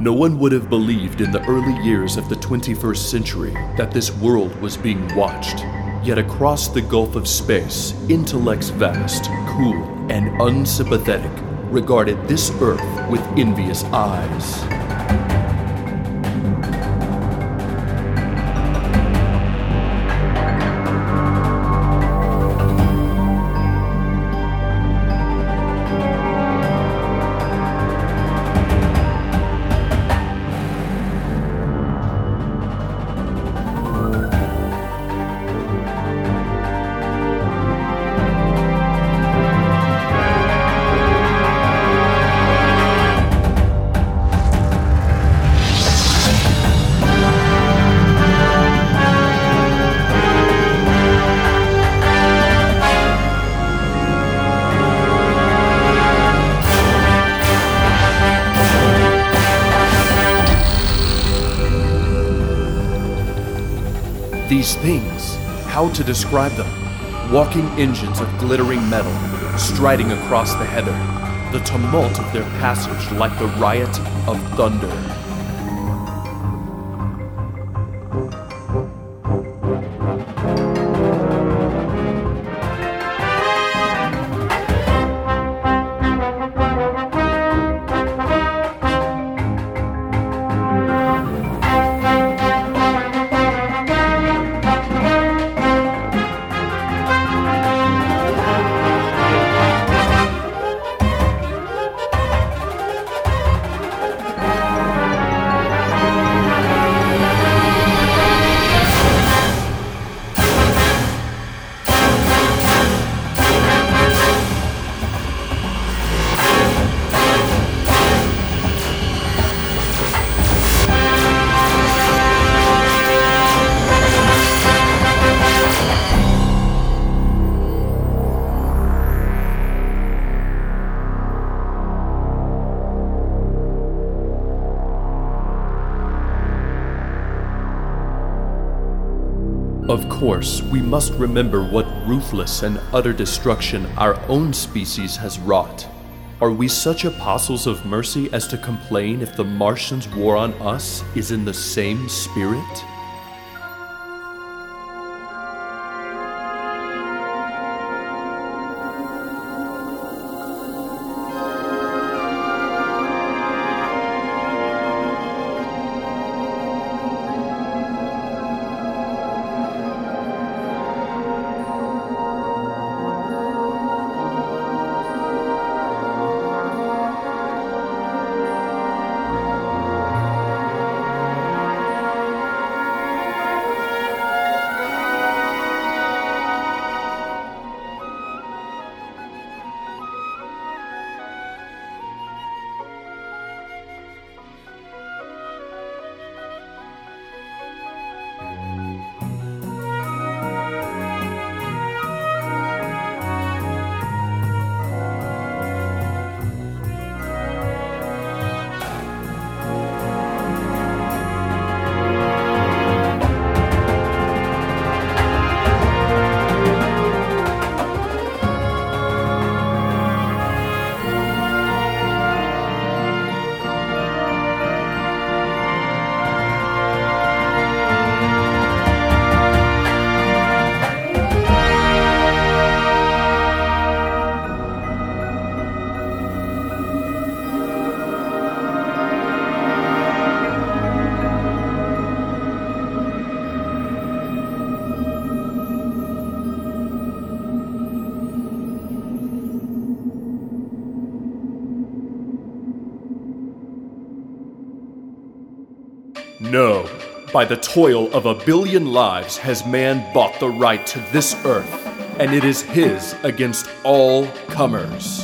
No one would have believed in the early years of the 21st century that this world was being watched. Yet across the gulf of space, intellects vast, cool, and unsympathetic regarded this Earth with envious eyes. These things, how to describe them? Walking engines of glittering metal, striding across the heather, the tumult of their passage like the riot of thunder. Of course, we must remember what ruthless and utter destruction our own species has wrought. Are we such apostles of mercy as to complain if the Martians' war on us is in the same spirit? No, by the toil of 1 billion lives has man bought the right to this earth, and it is his against all comers.